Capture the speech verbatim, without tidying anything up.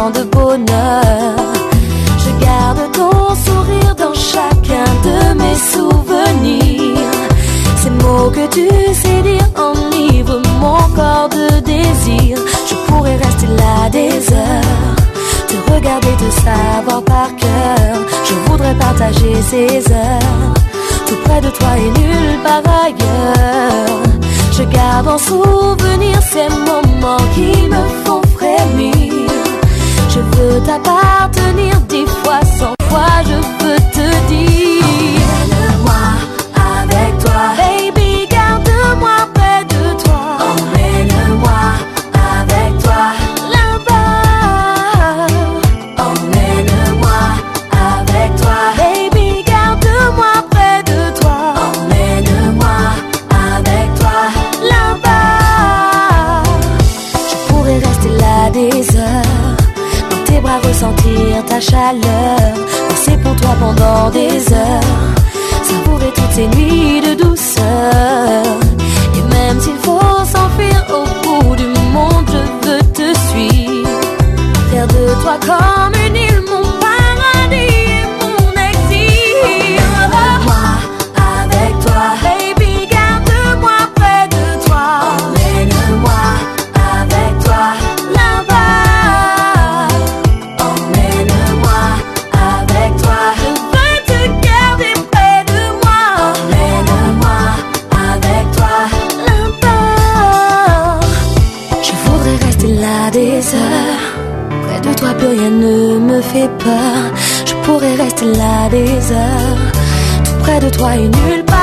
tant de bonheur. Je garde ton sourire dans chacun de mes souvenirs. Ces mots que tu sais dire enivrent mon corps de désir. Je pourrais rester là des heures, te regarder, te savoir par cœur. Je voudrais partager ces heures, tout près de toi et nulle part ailleurs. Je garde en souvenir ces moments qui me font frémir. Je veux t'appartenir dix fois, cent fois, je veux te dire. Emmène-moi avec toi, baby, garde-moi près de toi. Emmène-moi avec toi là-bas. Emmène-moi avec toi, baby, garde-moi près de toi. Emmène-moi avec toi là-bas. Je pourrais rester là des heures, dans tes bras ressentir ta chaleur, danser pour toi pendant des heures, savourer toutes ces nuits de douceur. Et même s'il faut s'enfuir au bout du monde, je veux te suivre, faire de toi comme une île, mon paradis et mon exil. Emmène-moi avec toi, baby, garde-moi près de toi. Emmène-moi avec toi là-bas. Emmène-moi avec toi, je veux te garder près de moi. Emmène-moi avec toi là-bas. Je voudrais rester là des heures, près de toi plus rien ne me fait peur. Je pourrais rester là des heures, tout près de toi et nulle part